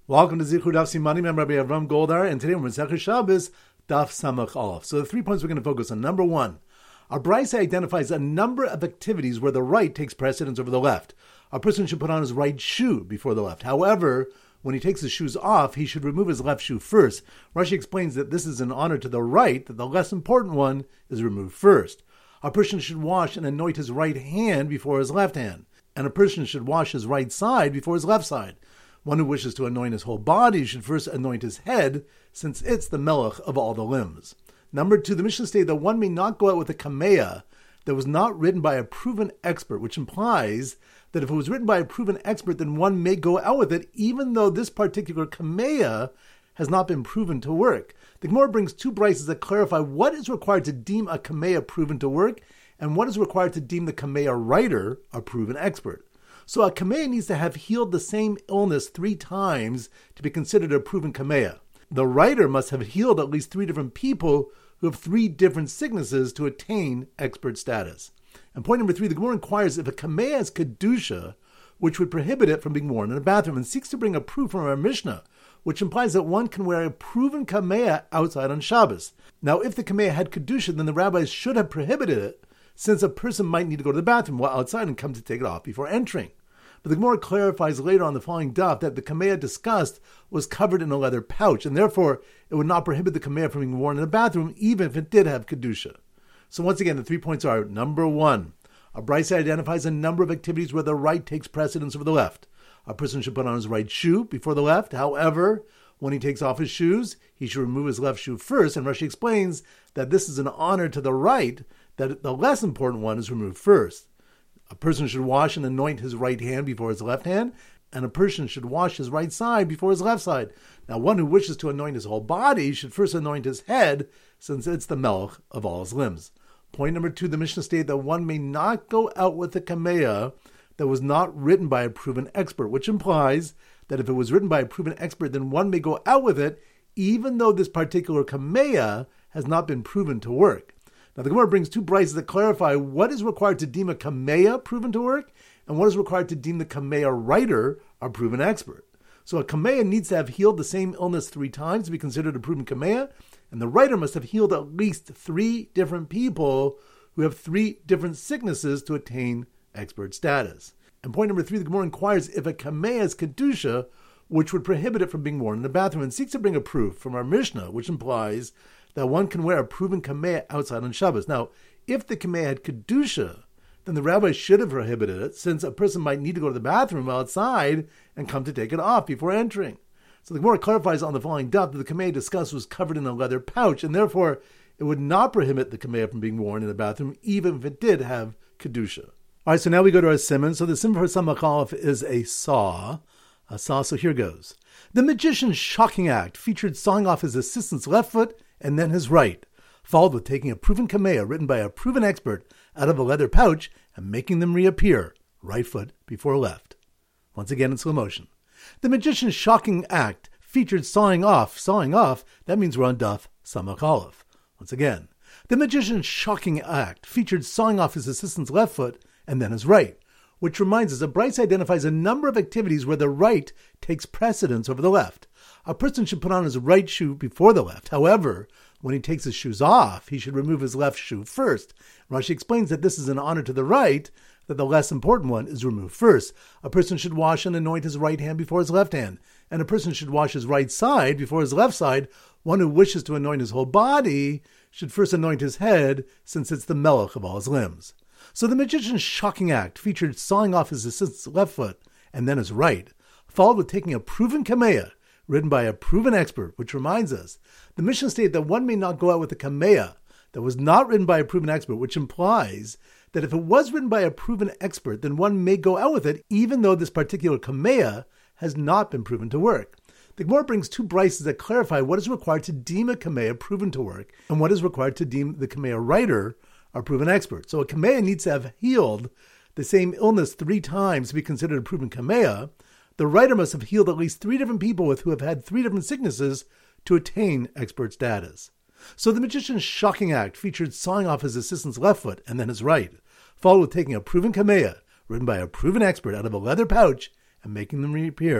Welcome to Zichud Daf Simanim. I'm Rabbi Avram Goldar, and today we're in Masechah Shabbos, Daf Samach Aleph. So the 3 points we're going to focus on. Number one, our brisa identifies a number of activities where the right takes precedence over the left. A person should put on his right shoe before the left. However, when he takes his shoes off, he should remove his left shoe first. Rashi explains that this is an honor to the right, that the less important one is removed first. A person should wash and anoint his right hand before his left hand, and a person should wash his right side before his left side. One who wishes to anoint his whole body should first anoint his head, since it's the melech of all the limbs. Number two, the Mishnah states that one may not go out with a kameah that was not written by a proven expert, which implies that if it was written by a proven expert, then one may go out with it, even though this particular kameah has not been proven to work. The Gemara brings two brises that clarify what is required to deem a kameah proven to work, and what is required to deem the kameah writer a proven expert. So a kameah needs to have healed the same illness 3 times to be considered a proven kameah. The writer must have healed at least 3 different people who have 3 different sicknesses to attain expert status. And point number 3, the Gemara inquires if a kameah has kedusha, which would prohibit it from being worn in a bathroom, and seeks to bring a proof from our Mishnah, which implies that one can wear a proven kameah outside on Shabbos. Now, if the kameah had kedusha, then the rabbis should have prohibited it, since a person might need to go to the bathroom while outside and come to take it off before entering. But the Gemara clarifies later on the following daf that the kameah discussed was covered in a leather pouch, and therefore it would not prohibit the kameah from being worn in a bathroom, even if it did have kedusha. So once again, the 3 points are: number 1, a brisa identifies a number of activities where the right takes precedence over the left. A person should put on his right shoe before the left. However, when he takes off his shoes, he should remove his left shoe first, and Rashi explains that this is an honor to the right, that the less important one is removed first. A person should wash and anoint his right hand before his left hand, and a person should wash his right side before his left side. Now, one who wishes to anoint his whole body should first anoint his head, since it's the melech of all his limbs. Point number 2, the Mishnah states that one may not go out with a kameah that was not written by a proven expert, which implies that if it was written by a proven expert, then one may go out with it, even though this particular kameah has not been proven to work. Now, the Gemara brings 2 brises that clarify what is required to deem a kameah proven to work, and what is required to deem the kameah writer a proven expert. So a kameah needs to have healed the same illness 3 times to be considered a proven kameah, and the writer must have healed at least 3 different people who have 3 different sicknesses to attain expert status. And point number 3, the Gemara inquires if a kameah is kedusha, which would prohibit it from being worn in the bathroom, and seeks to bring a proof from our Mishnah, which implies that one can wear a proven kameah outside on Shabbos. Now, if the kameah had kedusha, then the rabbi should have prohibited it, since a person might need to go to the bathroom outside and come to take it off before entering. So the Gemara clarifies on the following daf that the kameah discussed was covered in a leather pouch, and therefore it would not prohibit the kameah from being worn in the bathroom, even if it did have kedusha. All right, so now we go to our simon. So the simon for Samach Aleph is a saw. So here goes. The magician's shocking act featured sawing off his assistant's left foot and then his right, followed with taking a proven kameah written by a proven expert out of a leather pouch and making them reappear, right foot before left. Once again in slow motion. The magician's shocking act featured sawing off, that means we're on daf Samach Aleph. Once again. The magician's shocking act featured sawing off his assistant's left foot and then his right, which reminds us that brisa identifies a number of activities where the right takes precedence over the left. A person should put on his right shoe before the left. However, when he takes his shoes off, he should remove his left shoe first. Rashi explains that this is an honor to the right, that the less important one is removed first. A person should wash and anoint his right hand before his left hand, and a person should wash his right side before his left side. One who wishes to anoint his whole body should first anoint his head, since it's the melech of all his limbs. So the magician's shocking act featured sawing off his assistant's left foot and then his right, followed with taking a proven kameah written by a proven expert, which reminds us, the Mishnah stated that one may not go out with a kameah that was not written by a proven expert, which implies that if it was written by a proven expert, then one may go out with it, even though this particular kameah has not been proven to work. The Gemara brings 2 brises that clarify what is required to deem a kameah proven to work, and what is required to deem the kameah writer a proven expert. So a kameah needs to have healed the same illness 3 times to be considered a proven kameah. The writer must have healed at least 3 different people who have had 3 different sicknesses to attain expert status. So the magician's shocking act featured sawing off his assistant's left foot and then his right, followed with taking a proven kameah written by a proven expert out of a leather pouch and making them reappear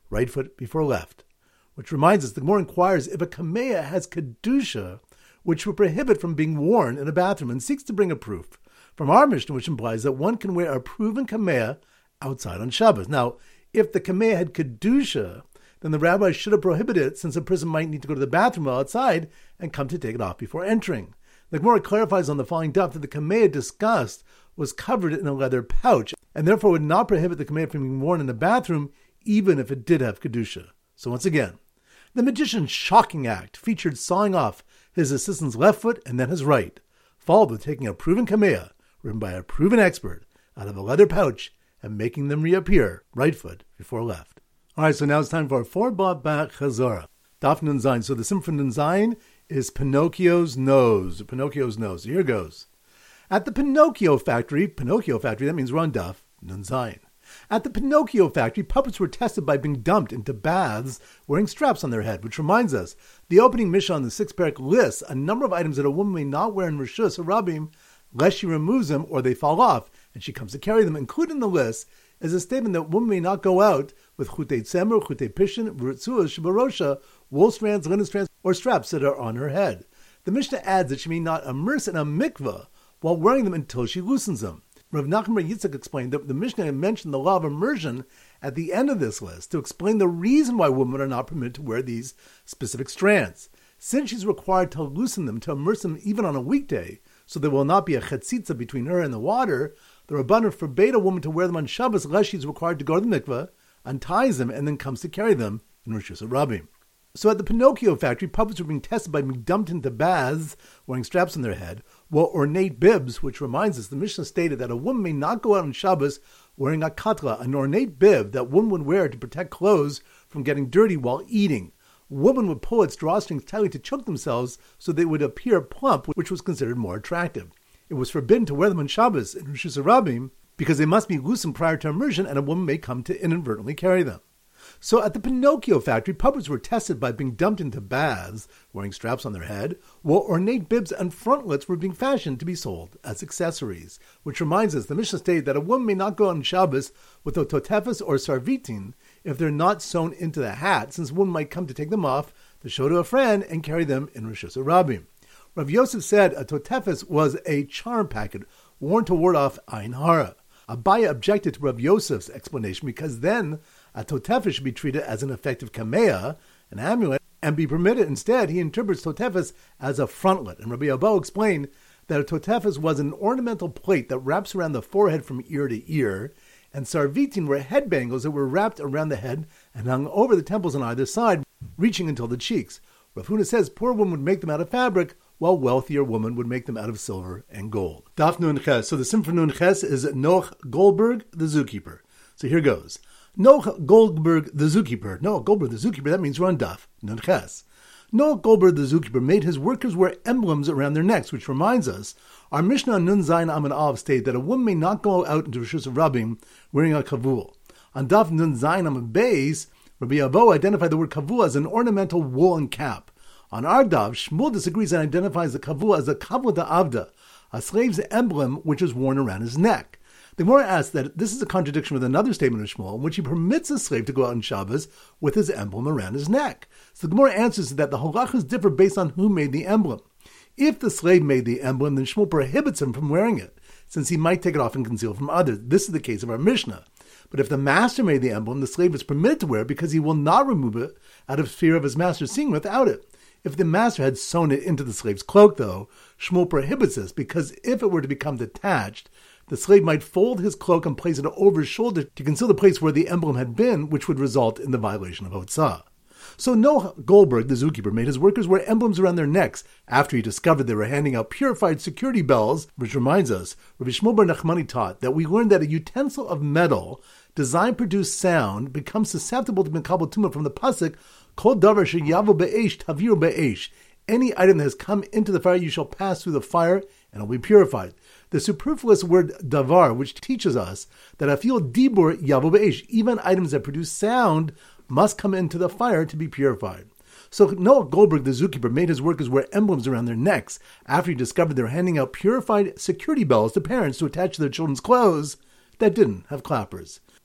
right foot before left. Which reminds us, the Gemara inquires if a kameah has kedusha, which would prohibit from being worn in a bathroom, and seeks to bring a proof from our Mishnah, which implies that one can wear a proven kameah outside on Shabbos. Now, if the kameah had kedusha, then the rabbi should have prohibited it, since a person might need to go to the bathroom while outside and come to take it off before entering. The Gemara clarifies on the following daf that the kameah discussed was covered in a leather pouch, and therefore would not prohibit the kameah from being worn in the bathroom, even if it did have kedusha. So once again, the magician's shocking act featured sawing off his assistant's left foot and then his right, followed with taking a proven kameah, written by a proven expert, out of a leather pouch and making them reappear, right foot before left. All right, so now it's time for our four-blot back chazara. Daf Nun Zayin. So the sim for Nun Zayin is Pinocchio's nose. Pinocchio's nose. Here goes. At the Pinocchio factory, that means we're on Daf Nun Zayin. At the Pinocchio factory, puppets were tested by being dumped into baths wearing straps on their head, which reminds us, the opening Mishnah on the 6th parak lists a number of items that a woman may not wear in Rishus Harabim, lest she removes them or they fall off, and she comes to carry them. Included in the list is a statement that women may not go out with chutei tzemer, chutei pishin, v'ritzuas, shabarosha, wool strands, linen strands, or straps that are on her head. The Mishnah adds that she may not immerse in a mikveh while wearing them until she loosens them. Rav Nachman bar Yitzchak explained that the Mishnah mentioned the law of immersion at the end of this list to explain the reason why women are not permitted to wear these specific strands. Since she's required to loosen them, to immerse them even on a weekday, so there will not be a chetzitza between her and the water, the Rabbanan forbade a woman to wear them on Shabbos unless she's required to go to the mikveh, unties them, and then comes to carry them in Rishus Harabim. So at the Pinocchio factory, puppets were being tested by being dumped into baths, wearing straps on their head, while ornate bibs, which reminds us, the Mishnah stated that a woman may not go out on Shabbos wearing a katla, an ornate bib that one would wear to protect clothes from getting dirty while eating. Women would pull its drawstrings tightly to choke themselves so they would appear plump, which was considered more attractive. It was forbidden to wear them on Shabbos in Rishus Harabim because they must be loosened prior to immersion, and a woman may come to inadvertently carry them. So at the Pinocchio factory, puppets were tested by being dumped into baths, wearing straps on their head, while ornate bibs and frontlets were being fashioned to be sold as accessories. Which reminds us, the Mishnah stated that a woman may not go on Shabbos with a totefes or sarvitin if they're not sewn into the hat, since one might come to take them off to show to a friend and carry them in Rishus Harabim. Rav Yosef said a totefes was a charm packet worn to ward off Ayin Hara. Abaye objected to Rav Yosef's explanation because then a totefes should be treated as an effective kameah, an amulet, and be permitted. Instead, he interprets totefes as a frontlet. And Rabbi Abba explained that a totefes was an ornamental plate that wraps around the forehead from ear to ear, and sarvitin were head bangles that were wrapped around the head and hung over the temples on either side, reaching until the cheeks. Rav Huna says poor women would make them out of fabric, while wealthier women would make them out of silver and gold. Daf Nun Ches. So the sim for Nun Ches is Noach Goldberg, the zookeeper. So here goes. Noach Goldberg, the zookeeper. Noach Goldberg, the zookeeper, that means we're on Daf Nun Ches. Noach Goldberg, the zookeeper, made his workers wear emblems around their necks, which reminds us, our Mishnah on Nun Zayin Amud Aleph stated that a woman may not go out into Rishus Harabim wearing a kavul. On Daf Nun Zayin Amud Beis, Rabbi Abba identified the word kavul as an ornamental woolen cap. On our Daf, Shmuel disagrees and identifies the kavul as a kavul da'avda, a slave's emblem which is worn around his neck. The Gemara asks that this is a contradiction with another statement of Shmuel in which he permits a slave to go out on Shabbos with his emblem around his neck. So the Gemara answers that the halachas differ based on who made the emblem. If the slave made the emblem, then Shmuel prohibits him from wearing it, since he might take it off and conceal it from others. This is the case of our Mishnah. But if the master made the emblem, the slave is permitted to wear it because he will not remove it out of fear of his master seeing without it. If the master had sewn it into the slave's cloak, though, Shmuel prohibits this because if it were to become detached, the slave might fold his cloak and place it over his shoulder to conceal the place where the emblem had been, which would result in the violation of Hotzah. So Noach Goldberg, the zookeeper, made his workers wear emblems around their necks after he discovered they were handing out purified security bells, which reminds us, Rabbi Shmuel bar Nachmani taught that we learned that a utensil of metal designed to produce sound becomes susceptible to Mekabel Tumah from the pasuk, Kol davar sheyavu be'esh taviru be'esh. Any item that has come into the fire, you shall pass through the fire, and it will be purified. The superfluous word davar, which teaches us that afil dibur yavu be'esh, even items that produce sound must come into the fire to be purified. So Noach Goldberg, the zookeeper, made his workers wear emblems around their necks after he discovered they were handing out purified security bells to parents to attach to their children's clothes that didn't have clappers.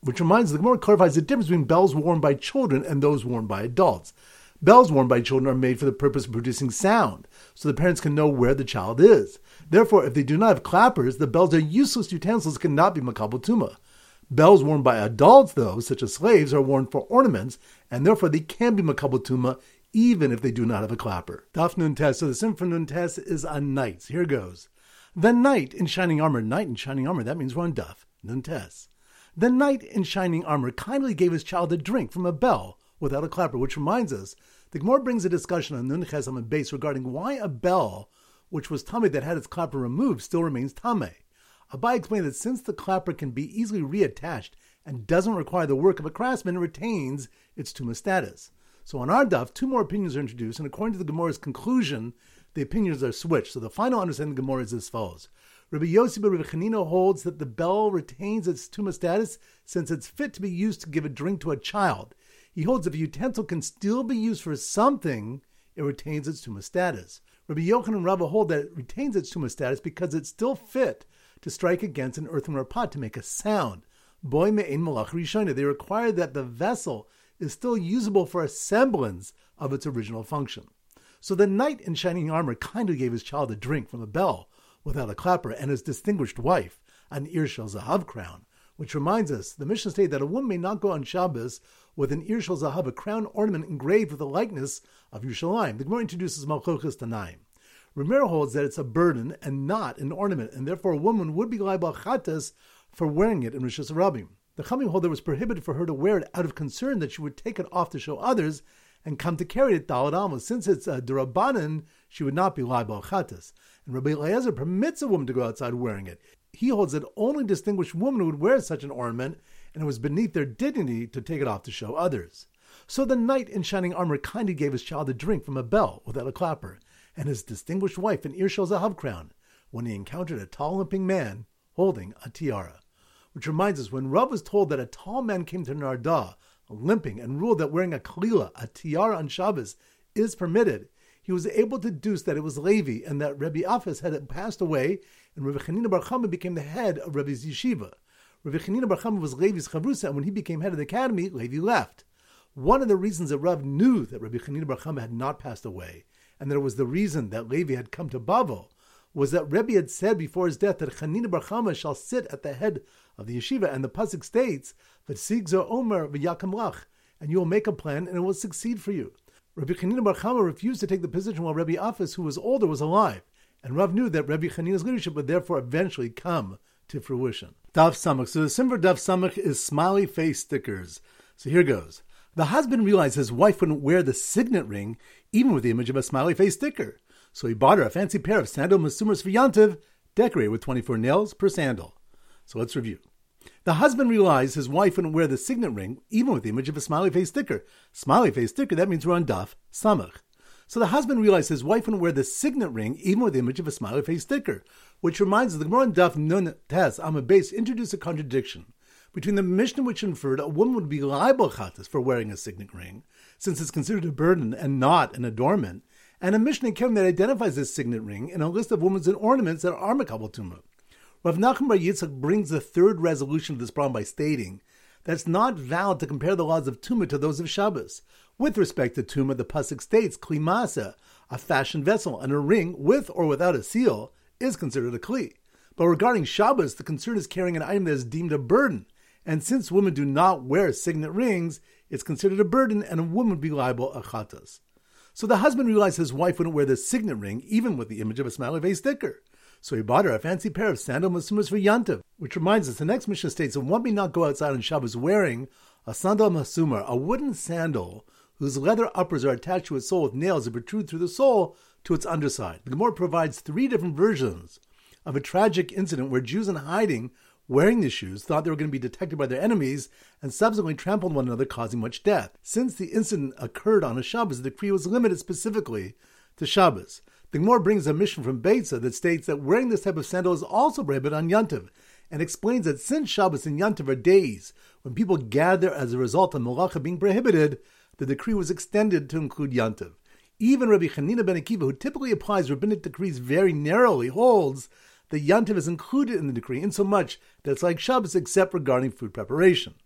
which reminds us, the Gemara clarifies the difference between bells worn by children and those worn by adults. Bells worn by children are made for the purpose of producing sound, so the parents can know where the child is. Therefore, if they do not have clappers, the bells are useless utensils, cannot be makabel tuma. Bells worn by adults, though, such as slaves, are worn for ornaments, and therefore they can be makabel tuma, even if they do not have a clapper. Daf Nun Tes. So the sim for Nun Tes is on knights. Here goes. The knight in shining armor. Knight in shining armor, that means we're on Daf Nun Tes. The knight in shining armor kindly gave his child a drink from a bell without a clapper, which reminds us, the Gemara brings a discussion on Nun Ches Amud Beis regarding why a bell, which was tameh that had its clapper removed, still remains tameh. Abai explained that since the clapper can be easily reattached and doesn't require the work of a craftsman, it retains its tumah status. So on our daf, two more opinions are introduced, and according to the Gemara's conclusion, the opinions are switched. So the final understanding of the Gemara is as follows. Rabbi Yossi ben Rabbi Chanina holds that the bell retains its tumah status since it's fit to be used to give a drink to a child. He holds if a utensil can still be used for something, it retains its tumah status. Rabbi Yochanan and Rava hold that it retains its tumah status because it's still fit to strike against an earthenware pot to make a sound. Boy me'ein malach rishona. They require that the vessel is still usable for a semblance of its original function. So the knight in shining armor kindly gave his child a drink from a bell without a clapper, and his distinguished wife an Ir Shel Zahav crown, which reminds us, the Mishnah states that a woman may not go on Shabbos with an Ir Shel Zahav, a crown ornament engraved with the likeness of Yerushalayim. The Gemara introduces Malchochas Tanaim. Ramir holds that it's a burden and not an ornament, and therefore a woman would be liable chatas for wearing it in Rishus Harabim. The Chamim hold that it was prohibited for her to wear it out of concern that she would take it off to show others and come to carry it Daled Alma. Since it's a Durabanan, she would not be liable chatas. And Rabbi Eliezer permits a woman to go outside wearing it. He holds that only distinguished women would wear such an ornament, and it was beneath their dignity to take it off to show others. So the knight in shining armor kindly gave his child a drink from a bell without a clapper, and his distinguished wife an Ir Shel Zahav crown, when he encountered a tall limping man holding a tiara. Which reminds us, when Rav was told that a tall man came to Nardah, limping, and ruled that wearing a kalila, a tiara on Shabbos, is permitted, he was able to deduce that it was Levi, and that Rabbi Afas had passed away, and Rabbi Chanina Bar Chama became the head of Rabbi's yeshiva. Rabbi Chanina Bar Chama was Levi's chavrusa, and when he became head of the academy, Levi left. One of the reasons that Rav knew that Rabbi Chanina Bar Chama had not passed away, and that it was the reason that Levi had come to Bavel, was that Rebbe had said before his death that Chanina Bar Chama shall sit at the head of the yeshiva, and the pasuk states, "V'tzigzo Omer v'yakam lach," and you will make a plan and it will succeed for you. Rabbi Chanina Bar Chama refused to take the position while Rabbi Afas, who was older, was alive, and Rav knew that Rabbi Chanina's leadership would therefore eventually come to fruition. Daf Samach. So the sim for Daf Samach is smiley face stickers. So here goes. The husband realized his wife wouldn't wear the signet ring even with the image of a smiley face sticker. So he bought her a fancy pair of sandal masumers for Yantiv, decorated with 24 nails per sandal. So let's review. The husband realized his wife wouldn't wear the signet ring even with the image of a smiley face sticker. Smiley face sticker, that means we're on Daf Samach. So the husband realized his wife wouldn't wear the signet ring even with the image of a smiley face sticker, which reminds us the Gemara on Daf Nun Tes Amud Beis introduced a contradiction between the Mishnah which inferred a woman would be liable chatas for wearing a signet ring, since it's considered a burden and not an adornment, and a Mishnah in Kevin that identifies this signet ring in a list of women's ornaments that are makabel tumah. Rav Nachman Bar Yitzchak brings the third resolution of this problem by stating that it's not valid to compare the laws of tumah to those of Shabbos. With respect to tumah, the pasuk states kli masa, a fashioned vessel, and a ring with or without a seal is considered a kli. But regarding Shabbos, the concern is carrying an item that is deemed a burden, and since women do not wear signet rings, it's considered a burden, and a woman would be liable a chatas. So the husband realized his wife wouldn't wear the signet ring, even with the image of a smiley face sticker. So he bought her a fancy pair of sandal masumers for Yantiv, which reminds us the next Mishnah states that one may not go outside on Shabbos wearing a sandal masumar, a wooden sandal whose leather uppers are attached to its sole with nails that protrude through the sole to its underside. The Gemara provides three different versions of a tragic incident where Jews in hiding wearing these shoes thought they were going to be detected by their enemies and subsequently trampled one another, causing much death. Since the incident occurred on a Shabbos, the decree was limited specifically to Shabbos. The Gemara brings a mission from Beitza that states that wearing this type of sandal is also prohibited on Yantiv, and explains that since Shabbos and Yantiv are days when people gather as a result of Melacha being prohibited, the decree was extended to include Yantiv. Even Rabbi Chanina ben Akiva, who typically applies rabbinic decrees very narrowly, holds that Yantiv is included in the decree insomuch that it's like Shabbos except regarding food preparation.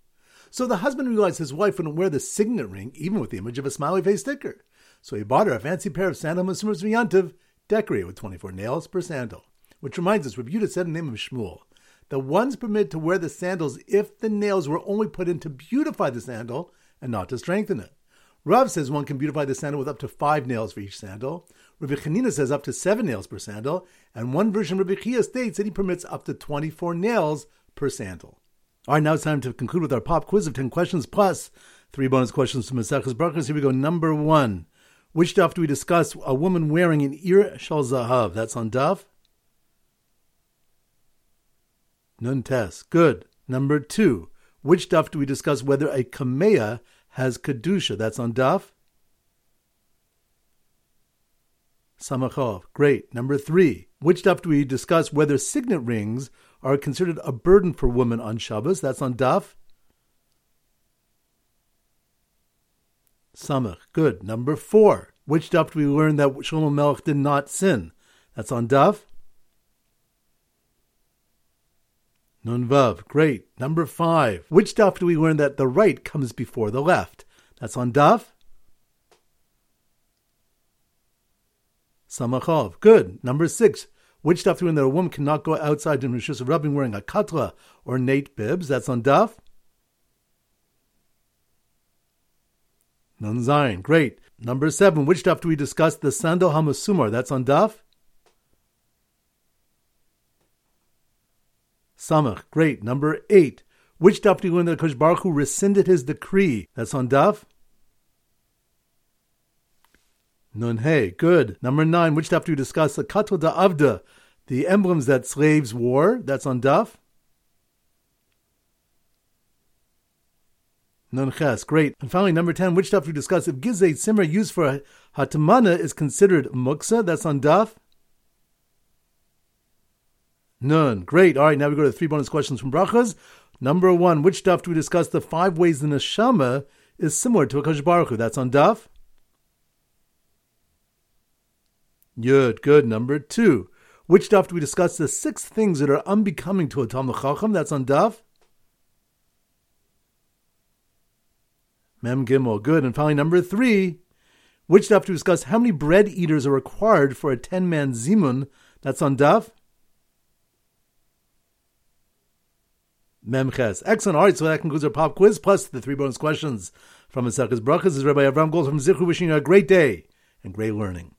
So the husband realized his wife wouldn't wear the signet ring, even with the image of a smiley face sticker. So he bought her a fancy pair of sandal Masumas V'yantiv, decorated with 24 nails per sandal. Which reminds us, Rabbi Yehuda said in the name of Shmuel, the one's permitted to wear the sandals if the nails were only put in to beautify the sandal and not to strengthen it. Rav says one can beautify the sandal with up to 5 nails for each sandal. Rabbi Chanina says up to 7 nails per sandal. And one version of Rabbi Chia states that he permits up to 24 nails per sandal. All right, now it's time to conclude with our pop quiz of 10 questions plus 3 bonus questions from Maseches Brachos. Here we go. Number 1. Which daf do we discuss a woman wearing an Ir Shal Zahav? That's on daf. Nun Tes. Good. Number 2. Which daf do we discuss whether a kameya has kedusha? That's on daf. Samachov. Great. Number 3. Which daf do we discuss whether signet rings are considered a burden for women on Shabbos? That's on daf. Samach. Good. Number 4. Which daf do we learn that Shlomo Melech did not sin? That's on daf. Nun Vav. Great. Number 5. Which daf do we learn that the right comes before the left? That's on daf. Samachov. Good. Number 6. Which daf do we learn that a woman cannot go outside in Rishus Rabbim wearing a katla or nate bibs? That's on daf. Nun Zayin. Great. Number 7. Which daf do we discuss the sandal hamasumar? That's on daf. Samach. Great. Number 8. Which daf do we learn that Kosh Baruch Hu rescinded his decree? That's on daf. Nun Hey. Good. Number 9. Which daf do we discuss the Kato da Avda, the emblems that slaves wore? That's on daf. Nun Ches. Great. And finally, number 10. Which daf do we discuss if Gizeh Simra used for Hatamana is considered Muksa? That's on daf. Nun. Great. All right, now we go to the 3 bonus questions from Brachas. Number 1. Which daf do we discuss the 5 ways the neshama is similar to a Kosh Baruch Hu? That's on daf. Yud. Good. Number 2. Which daf do we discuss the 6 things that are unbecoming to a Talmud Chacham? That's on daf. Mem Gimel. Good. And finally, number 3. Which daf do we discuss how many bread eaters are required for a 10-man zimun? That's on daf. Mem Ches. Excellent. All right, so that concludes our pop quiz plus the 3 bonus questions from Maseches Brachos. This is Rabbi Avram Gold from Zichru wishing you a great day and great learning.